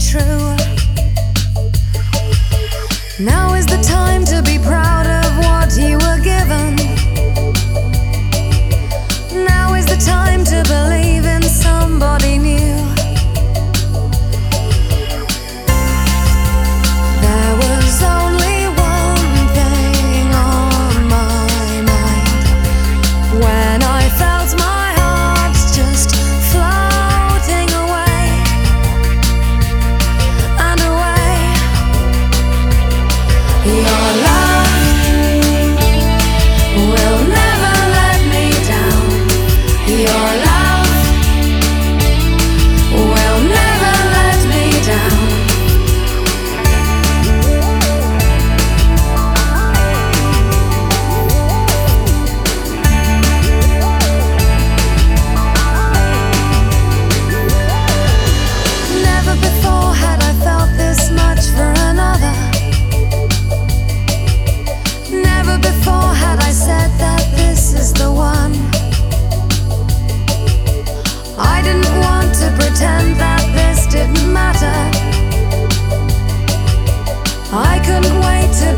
true. Now is the time to be proud of what you were given. Now is the time to believe in somebody new. There was only one thing on my mind when I felt my heart just floating away and away. Your love will never let me down. Your love will never let me down. Never before had I felt this much for another. Never before had I said that this is the one. I didn't want to pretend that this didn't matter. I couldn't wait to